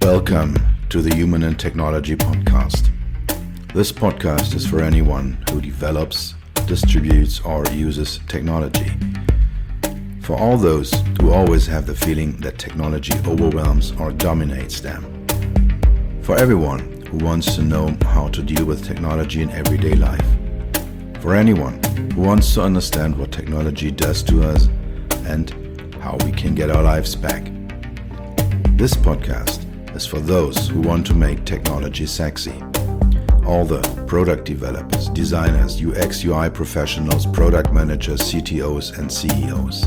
Welcome to the Human and Technology Podcast. This podcast is for anyone who develops, distributes, or uses technology. For all those who always have the feeling that technology overwhelms or dominates them. For everyone who wants to know how to deal with technology in everyday life. For anyone who wants to understand what technology does to us and how we can get our lives back. This podcast is for those who want to make technology sexy. All the product developers, designers, UX, UI professionals, product managers, CTOs, and CEOs.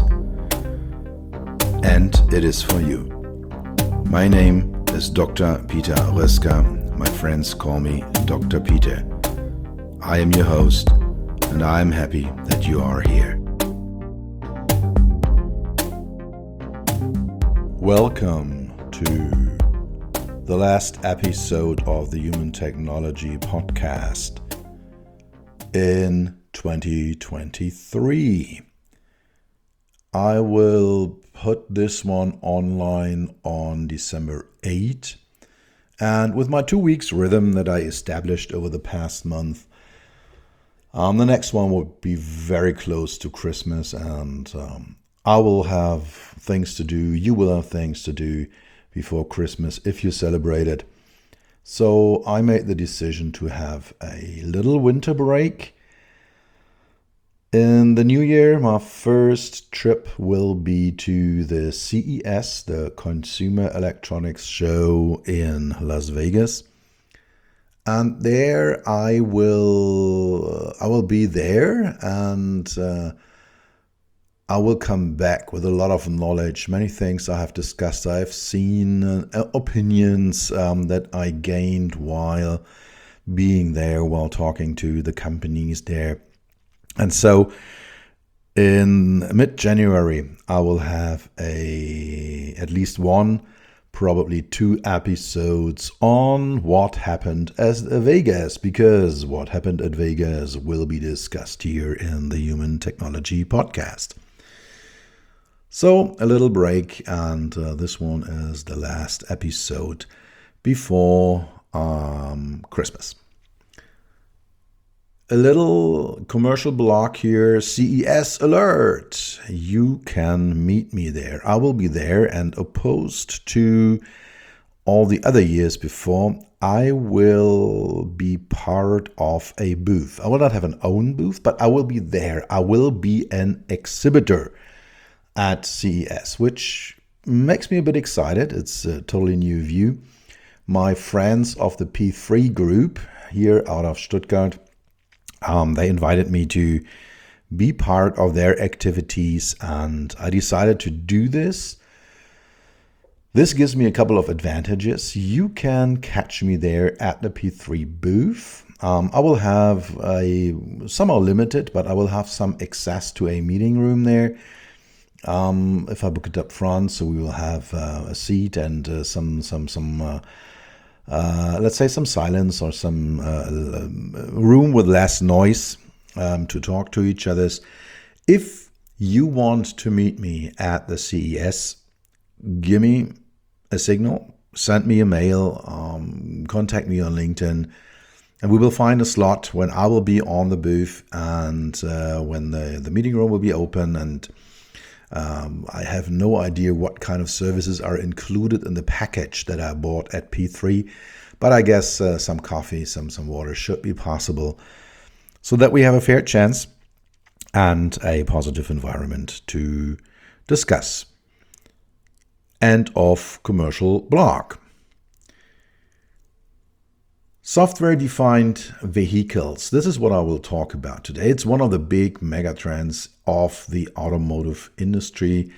And it is for you. My name is Dr. Peter Röska. My friends call me Dr. Peter. I am your host, and I am happy that you are here. Welcome to the last episode of the Human Technology Podcast in 2023. I will put this one online on December 8th, and with my 2 weeks rhythm that I established over the past month, the next one will be very close to Christmas, and I will have things to do. You will have things to do before Christmas if you celebrate it. So I made the decision to have a little winter break. In the new year, my first trip will be to the CES, the Consumer Electronics Show in Las Vegas. And there I will be there, and I will come back with a lot of knowledge, many things I have discussed, I have seen, opinions that I gained while being there, while talking to the companies there. And so in mid-January, I will have at least one, probably 2 episodes on what happened at Vegas, because what happened at Vegas will be discussed here in the Human Technology Podcast. So a little break, and this one is the last episode before Christmas. A little commercial block here, CES alert. You can meet me there. I will be there, and opposed to all the other years before, I will be part of a booth. I will not have an own booth, but I will be there. I will be an exhibitor at CES, which makes me a bit excited. It's a totally new view. My friends of the P3 group here out of Stuttgart, they invited me to be part of their activities, and I decided to do this. This gives me a couple of advantages. You can catch me there at the P3 booth. I will have some are limited, but I will have some access to a meeting room there. If I book it up front, so we will have a seat and some let's say some silence or some room with less noise to talk to each other. If you want to meet me at the CES, give me a signal, send me a mail, contact me on LinkedIn, and we will find a slot when I will be on the booth and when the meeting room will be open. And I have no idea what kind of services are included in the package that I bought at P3, but I guess some coffee, some water should be possible, so that we have a fair chance and a positive environment to discuss. End of commercial block. Software-defined vehicles. This is what I will talk about today. It's one of the big megatrends of the automotive industry.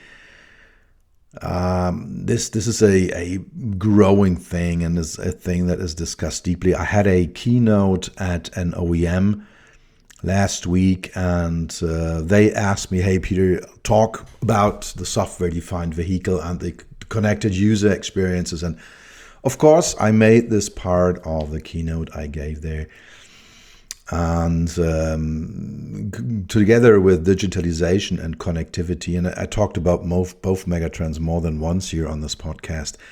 This is a growing thing, and is a thing that is discussed deeply. I had a keynote at an OEM last week, and they asked me, "Hey Peter, talk about the software-defined vehicle and the connected user experiences." And of course, I made this part of the keynote I gave there. And together with digitalization and connectivity, and I talked about both megatrends more than once here on this podcast,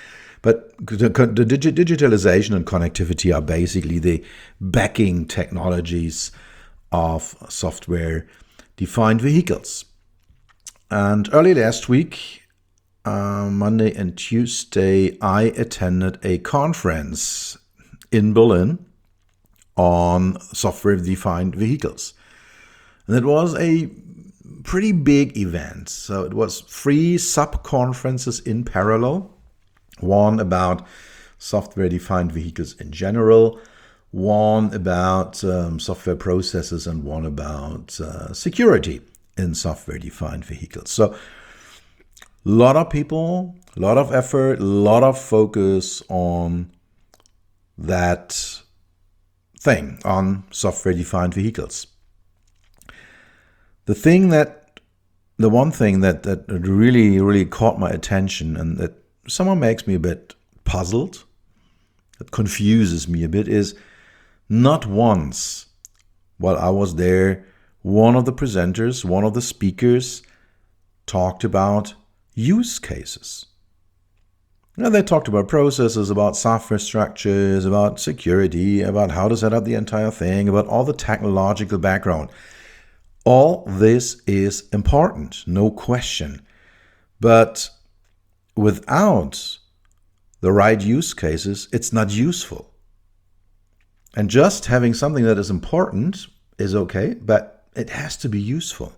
But the digitalization and connectivity are basically the backing technologies of software-defined vehicles. And early last week, Monday and Tuesday, I attended a conference in Berlin on software-defined vehicles. And it was a pretty big event. So it was 3 sub-conferences in parallel. One about software-defined vehicles in general, one about software processes, and one about security in software-defined vehicles. So a lot of people, a lot of effort, a lot of focus on that thing, on software-defined vehicles. The one thing that really caught my attention, and that someone makes me a bit puzzled, that confuses me a bit, is not once while I was there, one of the presenters, one of the speakers talked about use cases. Now, they talked about processes, about software structures, about security, about how to set up the entire thing, about all the technological background. All this is important, no question. But without the right use cases, it's not useful. And just having something that is important is okay, but it has to be useful.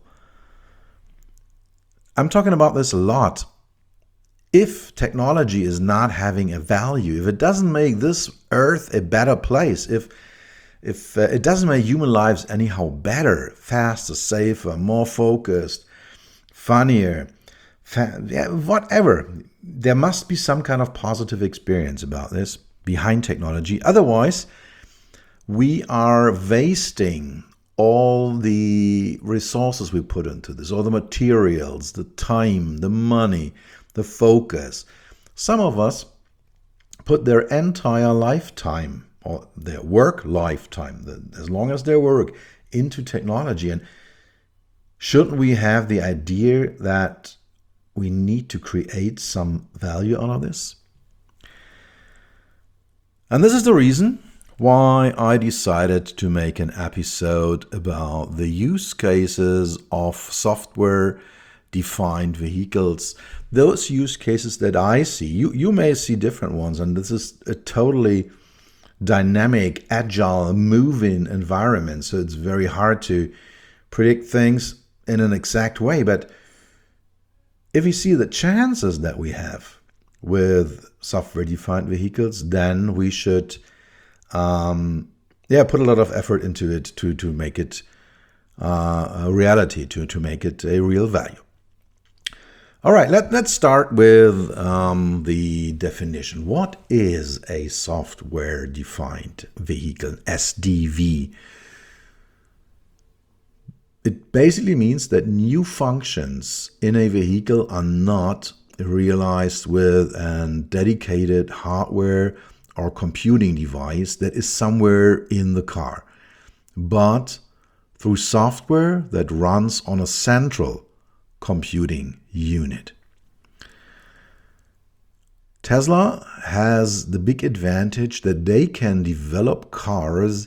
I'm talking about this a lot. If technology is not having a value, if it doesn't make this earth a better place, if it doesn't make human lives anyhow better, faster, safer, more focused, funnier, whatever, there must be some kind of positive experience about this behind technology. Otherwise, we are wasting all the resources we put into this, all the materials, the time, the money, the focus. Some of us put their entire lifetime, or their work lifetime, as long as they work, into technology. And shouldn't we have the idea that we need to create some value out of this? And this is the reason why I decided to make an episode about the use cases of software-defined vehicles. Those use cases that I see, you may see different ones, and this is a totally dynamic, agile, moving environment, so it's very hard to predict things in an exact way. But if you see the chances that we have with software-defined vehicles, then we should put a lot of effort into it to make it a reality, to make it a real value. All right, let's start with the definition. What is a software-defined vehicle, SDV? It basically means that new functions in a vehicle are not realized with a dedicated hardware or computing device that is somewhere in the car, but through software that runs on a central computing unit. Tesla has the big advantage that they can develop cars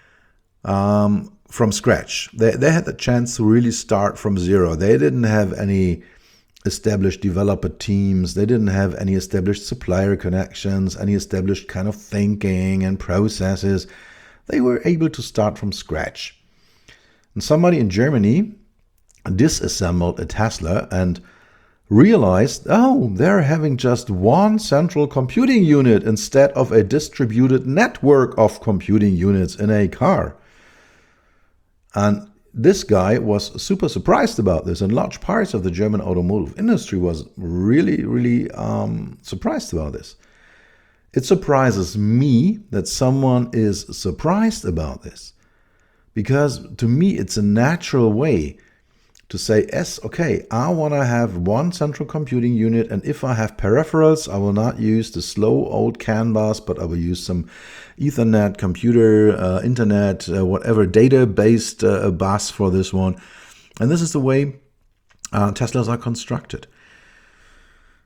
from scratch. They had the chance to really start from zero. They didn't have any established developer teams. They didn't have any established supplier connections, any established kind of thinking and processes. They were able to start from scratch. And somebody in Germany disassembled a Tesla and realized, they're having just one central computing unit instead of a distributed network of computing units in a car. And this guy was super surprised about this, and large parts of the German automotive industry was really surprised about this. It surprises me that someone is surprised about this, because to me it's a natural way to say, yes, okay, I want to have one central computing unit, and if I have peripherals, I will not use the slow old CAN bus, but I will use some Ethernet, computer, internet, whatever, data-based bus for this one. And this is the way Teslas are constructed.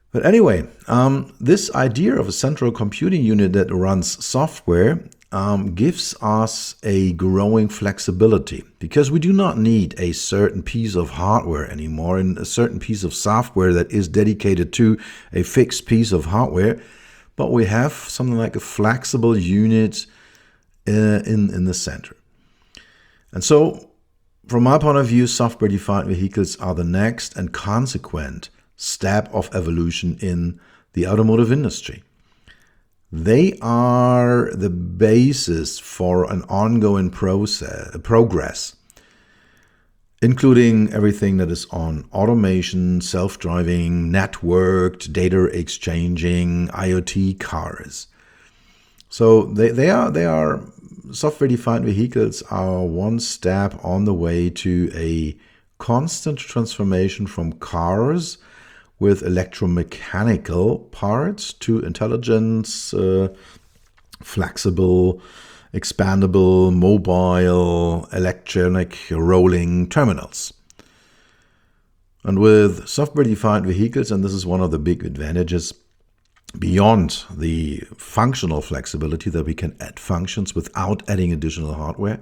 But anyway, this idea of a central computing unit that runs software gives us a growing flexibility, because we do not need a certain piece of hardware anymore and a certain piece of software that is dedicated to a fixed piece of hardware, but we have something like a flexible unit in the center. And so, from my point of view, software-defined vehicles are the next and consequent step of evolution in the automotive industry. They are the basis for an ongoing progress, including everything that is on automation, self-driving, networked, data exchanging, IoT cars. So they are software-defined vehicles are one step on the way to a constant transformation from cars with electromechanical parts to intelligence, flexible, expandable, mobile, electronic rolling terminals. And with software-defined vehicles, and this is one of the big advantages, beyond the functional flexibility that we can add functions without adding additional hardware,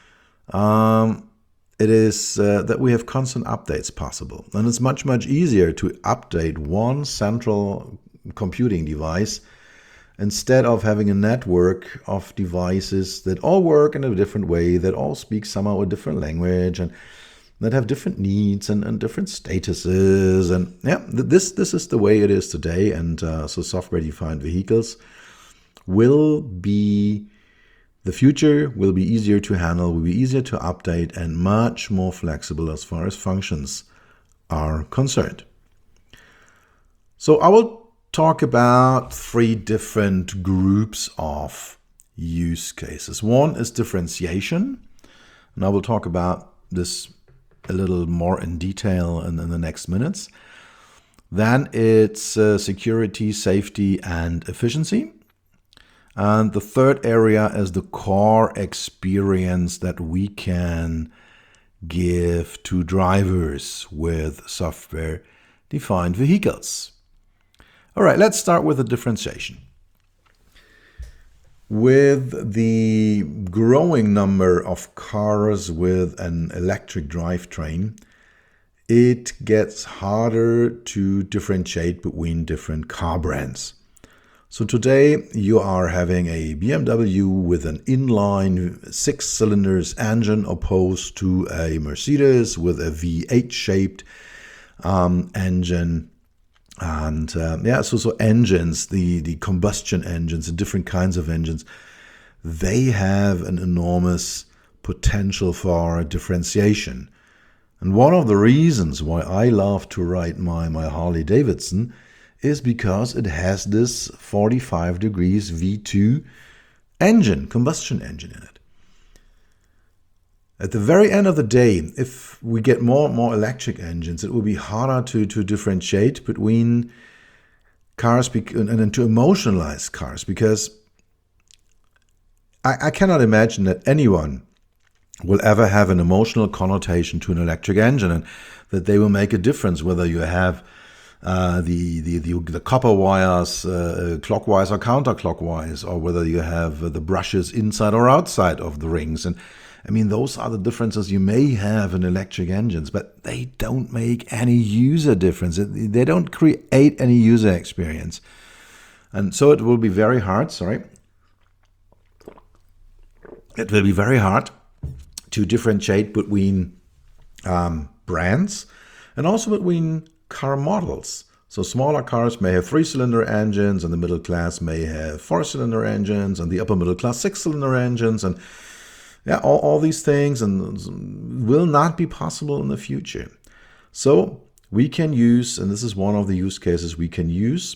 it is that we have constant updates possible. And it's much, much easier to update one central computing device instead of having a network of devices that all work in a different way, that all speak somehow a different language, and that have different needs and different statuses. And yeah, this is the way it is today. And so software-defined vehicles will be the future, will be easier to handle, will be easier to update, and much more flexible as far as functions are concerned. So I will talk about 3 different groups of use cases. One is differentiation, and I will talk about this a little more in detail in the next minutes. Then it's security, safety, and efficiency. And the third area is the core experience that we can give to drivers with software-defined vehicles. All right, let's start with the differentiation. With the growing number of cars with an electric drivetrain, it gets harder to differentiate between different car brands. So today you are having a BMW with an inline 6-cylinder engine opposed to a Mercedes with a V8-shaped engine. And so engines, the combustion engines, the different kinds of engines, they have an enormous potential for differentiation. And one of the reasons why I love to ride my Harley Davidson is because it has this 45 degrees V2 engine, combustion engine in it. At the very end of the day, if we get more and more electric engines, it will be harder to differentiate between cars and to emotionalize cars, because I cannot imagine that anyone will ever have an emotional connotation to an electric engine, and that they will make a difference whether you have the copper wires clockwise or counterclockwise, or whether you have the brushes inside or outside of the rings. And I mean, those are the differences you may have in electric engines, but they don't make any user difference. They don't create any user experience. And so it will be very hard, It will be very hard to differentiate between brands and also between car models. So smaller cars may have 3-cylinder engines, and the middle class may have 4-cylinder engines, and the upper middle class 6-cylinder engines, and all these things and will not be possible in the future. So we can use, and this is one of the use cases, we can use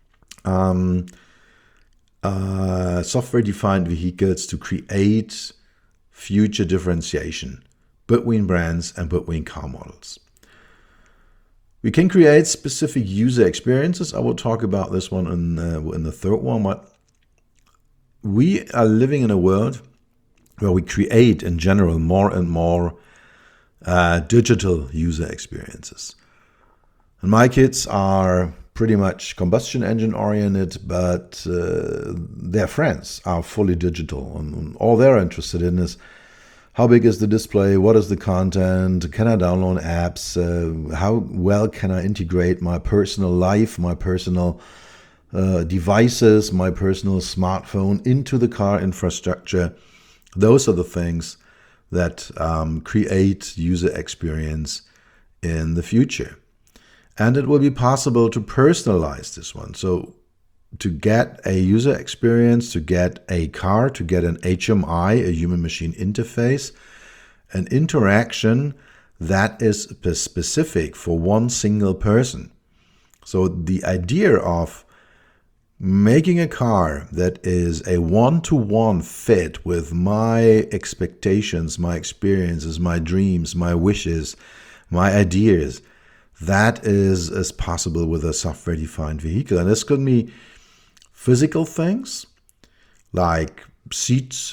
software-defined vehicles to create future differentiation between brands and between car models. We can create specific user experiences. I will talk about this one in the third one. But we are living in a world where we create, in general, more and more digital user experiences. And my kids are pretty much combustion engine oriented, but their friends are fully digital, and all they're interested in is how big is the display, what is the content, can I download apps, how well can I integrate my personal life, my personal devices, my personal smartphone into the car infrastructure. Those are the things that create user experience in the future. And it will be possible to personalize this one. So to get a user experience, to get a car, to get an HMI, a human machine interface, an interaction that is specific for one single person. So the idea of making a car that is a one-to-one fit with my expectations, my experiences, my dreams, my wishes, my ideas, that is possible with a software-defined vehicle. And this could be physical things like seat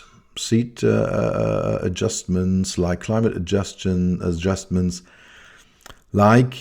adjustments, like climate adjustments, like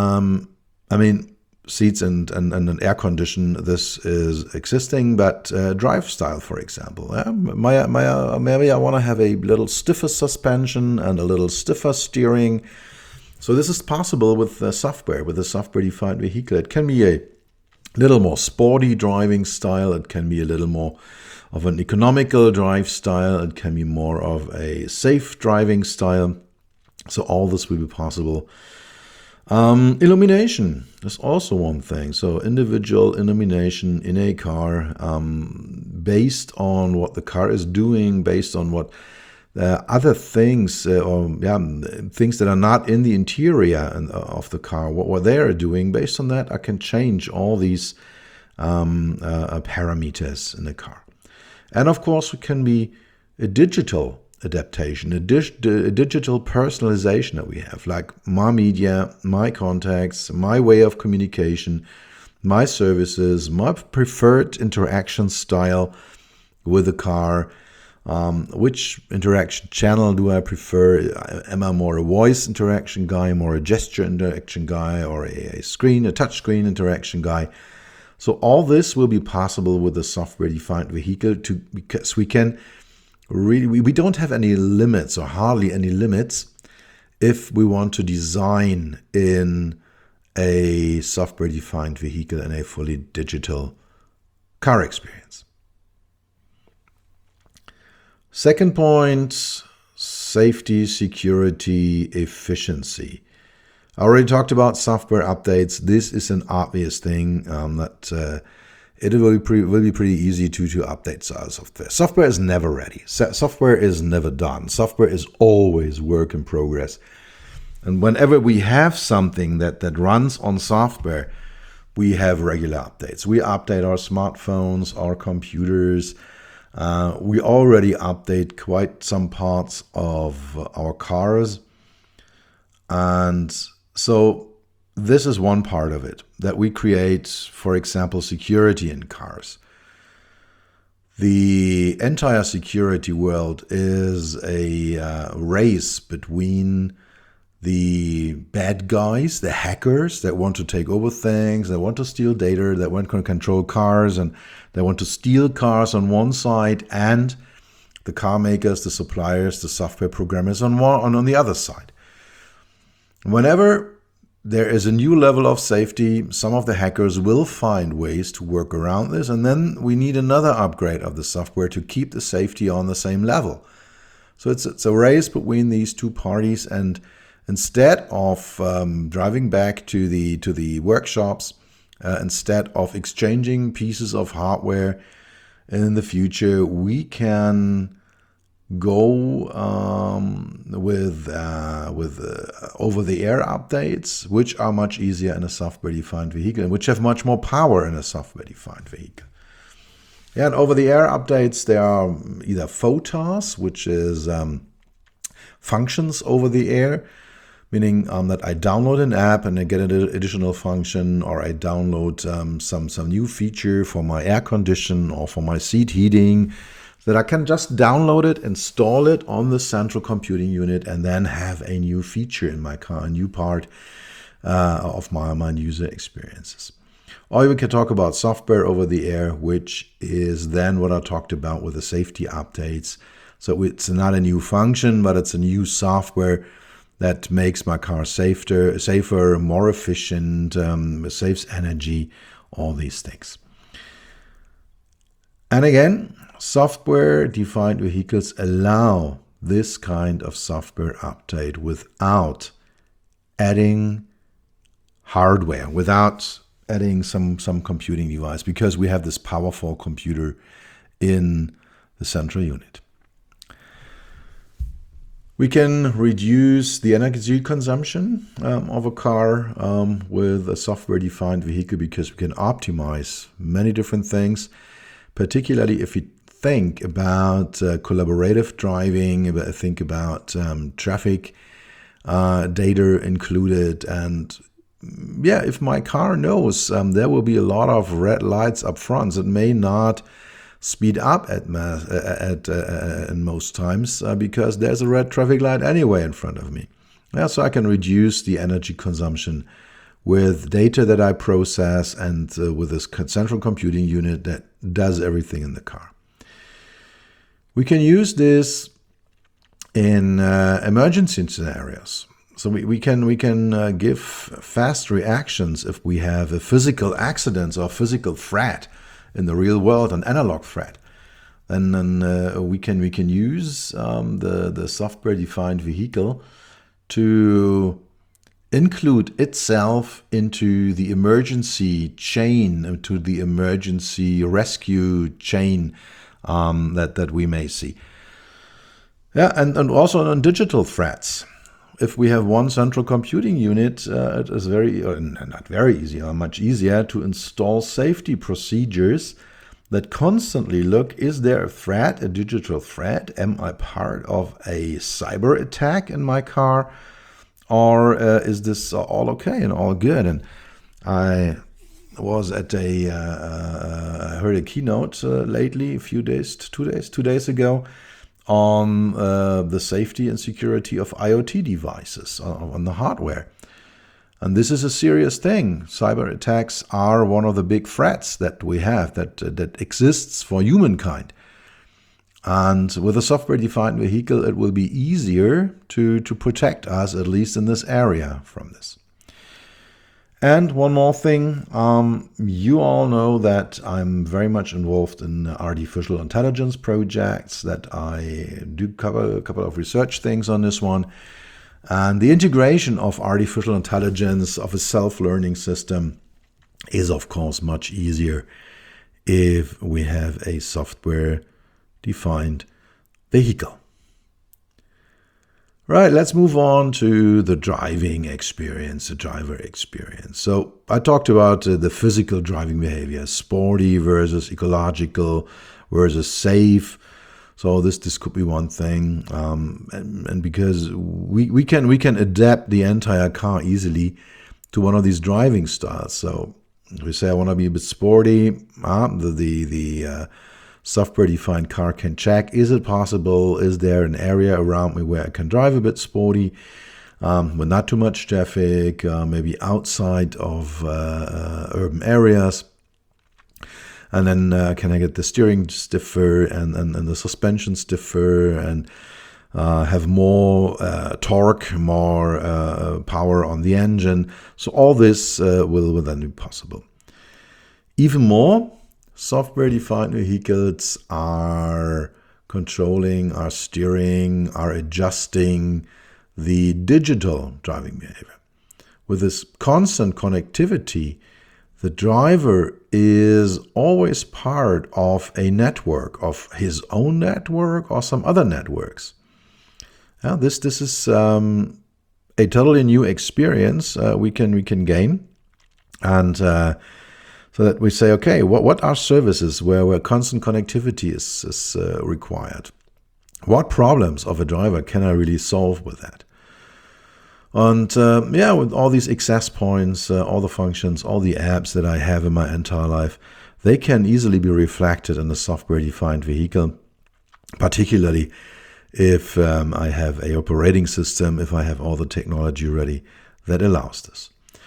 seats and an air condition. This is existing, but drive style, for example. Maybe I want to have a little stiffer suspension and a little stiffer steering. So this is possible with software, with a software-defined vehicle. It can be a little more sporty driving style. It can be a little more of an economical drive style. It can be more of a safe driving style. So all this will be possible. Illumination is also one thing. So individual illumination in a car, based on what the car is doing, based on what other things, things that are not in the interior of the car, what they are doing. Based on that, I can change all these parameters in the car. And of course, it can be a digital adaptation, a digital personalization that we have, like my media, my contacts, my way of communication, my services, my preferred interaction style with the car. Which interaction channel do I prefer? Am I more a voice interaction guy, more a gesture interaction guy, or a touch screen interaction guy? So all this will be possible with a software-defined vehicle because we can we don't have any limits, or hardly any limits, if we want to design in a software-defined vehicle in a fully digital car experience. Second point, safety, security, efficiency. I already talked about software updates. This is an obvious thing that it will be pretty easy to update software. Software is never ready. Software is never done. Software is always work in progress. And whenever we have something that runs on software, we have regular updates. We update our smartphones, our computers. We already update quite some parts of our cars. And so this is one part of it, that we create, for example, security in cars. The entire security world is a race between the bad guys, the hackers that want to take over things, that want to steal data, that want to control cars, and they want to steal cars on one side, and the car makers, the suppliers, the software programmers on the other side. Whenever there is a new level of safety, some of the hackers will find ways to work around this, and then we need another upgrade of the software to keep the safety on the same level. So it's a race between these two parties, and instead of driving back to the workshops, instead of exchanging pieces of hardware in the future, we can go with over-the-air updates, which are much easier in a software-defined vehicle and which have much more power in a software-defined vehicle. Yeah, and over-the-air updates, they are either FOTAs, which is functions over the air, meaning that I download an app and I get an additional function, or I download some new feature for my air condition or for my seat heating, that I can just download it, install it on the central computing unit, and then have a new feature in my car, a new part of my user experiences. Or we can talk about software over the air, which is then what I talked about with the safety updates. So it's not a new function, but it's a new software that makes my car safer, more efficient, saves energy, all these things. And again, software-defined vehicles allow this kind of software update without adding hardware, without adding some computing device, because we have this powerful computer in the central unit. We can reduce the energy consumption of a car with a software-defined vehicle, because we can optimize many different things, particularly if we think about collaborative driving, think about traffic data included. And yeah, if my car knows there will be a lot of red lights up front, it may not speed up in most times because there's a red traffic light anyway in front of me. Yeah, so I can reduce the energy consumption with data that I process and with this central computing unit that does everything in the car. We can use this in emergency scenarios. So we can give fast reactions if we have a physical accident or physical threat in the real world, an analog threat. Then we can use the software-defined vehicle to include itself into the emergency chain, into the emergency rescue chain that we may see. Yeah, and also on digital threats. If we have one central computing unit, it is not very easy, or much easier to install safety procedures that constantly look, is there a threat, a digital threat? Am I part of a cyber attack in my car? Or is this all okay and all good? And I was at I heard a keynote lately, 2 days ago, on the safety and security of IoT devices on the hardware. And this is a serious thing. Cyber attacks are one of the big threats that we have, that exists for humankind. And with a software-defined vehicle, it will be easier to protect us, at least in this area, from this. And one more thing, you all know that I'm very much involved in artificial intelligence projects, that I do cover a couple of research things on this one. And the integration of artificial intelligence, of a self-learning system, is of course much easier if we have a software-defined vehicle. Right, let's move on to the driving experience, the driver experience. So I talked about the physical driving behavior, sporty versus ecological versus safe. So this could be one thing, and because we can adapt the entire car easily to one of these driving styles. So we say I want to be a bit sporty. The software-defined car can check, is it possible, is there an area around me where I can drive a bit sporty, with not too much traffic, maybe outside of urban areas. And then can I get the steering stiffer and the suspension stiffer and have more torque, more power on the engine. So all this will then be possible. Even more, software-defined vehicles are controlling, are steering, are adjusting the digital driving behavior. With this constant connectivity, the driver is always part of a network, of his own network or some other networks. Now, this is a totally new experience we can gain, and so that we say, okay, what are services where constant connectivity is required? What problems of a driver can I really solve with that? And with all these access points, all the functions, all the apps that I have in my entire life, they can easily be reflected in a software-defined vehicle, particularly if I have an operating system, if I have all the technology ready that allows this.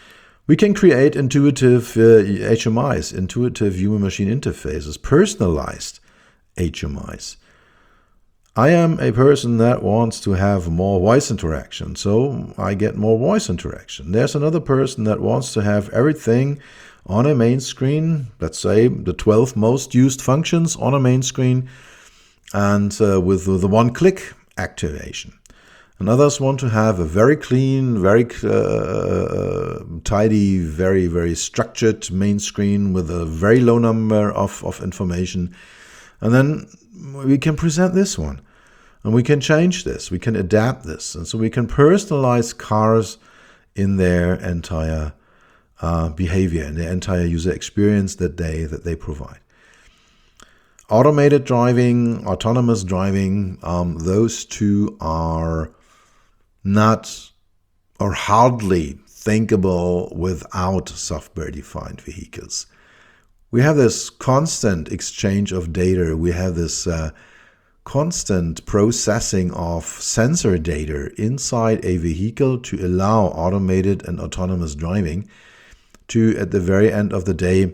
We can create intuitive HMIs, intuitive human-machine interfaces, personalized HMIs. I am a person that wants to have more voice interaction, so I get more voice interaction. There's another person that wants to have everything on a main screen, let's say the 12 most used functions on a main screen, and with the one-click activation. And others want to have a very clean, very tidy, very, very structured main screen with a very low number of information. And then we can present this one. And we can change this, we can adapt this. And so we can personalize cars in their entire behavior, in their entire user experience that they provide. Automated driving, autonomous driving, those two are not or hardly thinkable without software-defined vehicles. We have this constant exchange of data. We have this constant processing of sensor data inside a vehicle to allow automated and autonomous driving to, at the very end of the day,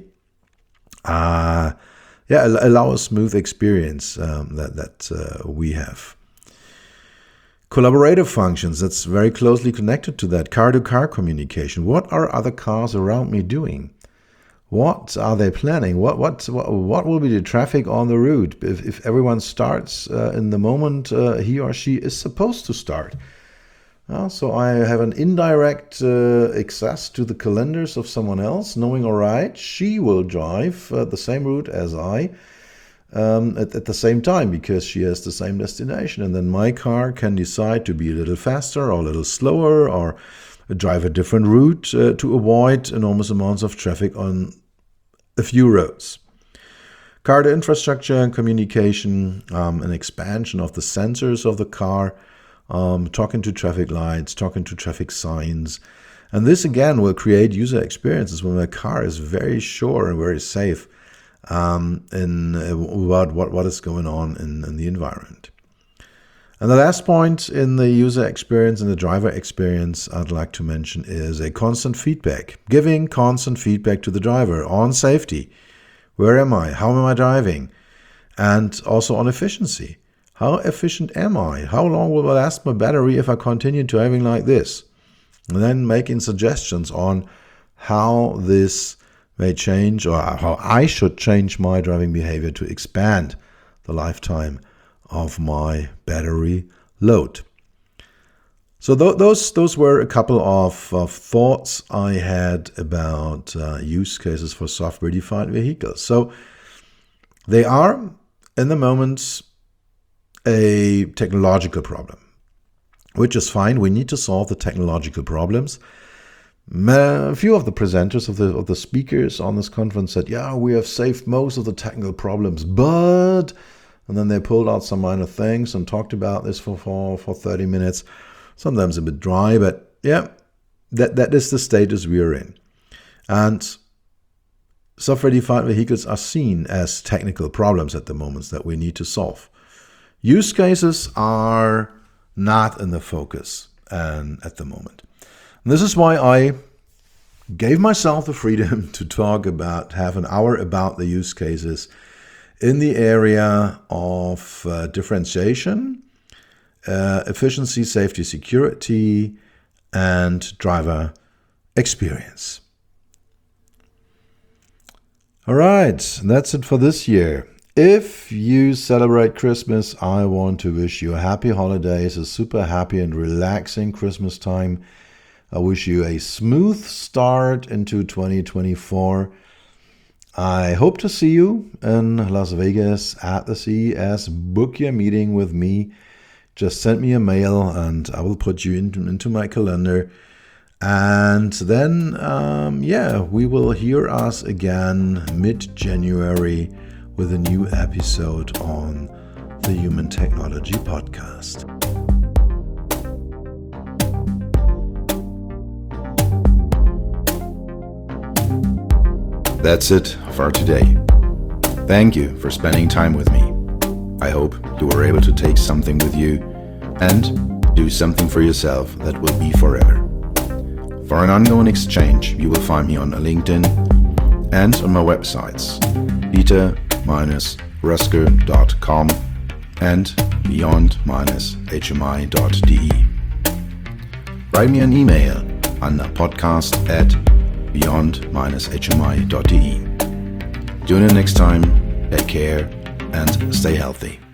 allow a smooth experience that we have. Collaborative functions, that's very closely connected to that. Car-to-car communication. What are other cars around me doing? What are they planning? What will be the traffic on the route if everyone starts in the moment he or she is supposed to start? So I have an indirect access to the calendars of someone else, knowing, all right, she will drive the same route as I at the same time because she has the same destination. And then my car can decide to be a little faster or a little slower or drive a different route to avoid enormous amounts of traffic on a few roads. Car to infrastructure and communication, an expansion of the sensors of the car, talking to traffic lights, talking to traffic signs. And this again will create user experiences when the car is very sure and very safe about what is going on in the environment. And the last point in the user experience and the driver experience I'd like to mention is a constant feedback. Giving constant feedback to the driver on safety. Where am I? How am I driving? And also on efficiency. How efficient am I? How long will it last my battery if I continue driving like this? And then making suggestions on how this may change or how I should change my driving behavior to expand the lifetime of my battery load. So those were a couple of thoughts I had about use cases for software-defined vehicles. So they are, in the moment, a technological problem, which is fine. We need to solve the technological problems. A few of the presenters, of the speakers on this conference said, yeah, we have saved most of the technical problems, but... And then they pulled out some minor things and talked about this for 30 minutes. Sometimes a bit dry, but yeah, that is the status we are in. And software-defined vehicles are seen as technical problems at the moment that we need to solve. Use cases are not in the focus at the moment. And this is why I gave myself the freedom to talk about half an hour about the use cases in the area of differentiation, efficiency, safety, security, and driver experience. All right, that's it for this year. If you celebrate Christmas, I want to wish you a happy holidays, a super happy and relaxing Christmas time. I wish you a smooth start into 2024. I hope to see you in Las Vegas at the CES. Book your meeting with me. Just send me a mail and I will put you into my calendar. And then, we will hear us again mid-January with a new episode on the Human Technology Podcast. That's it for today. Thank you for spending time with me. I hope you were able to take something with you and do something for yourself that will be forever. For an ongoing exchange, you will find me on LinkedIn and on my websites peter-rusker.com and beyond-hmi.de. Write me an email on podcast@beyond-hmi.de. Tune in next time, take care and stay healthy.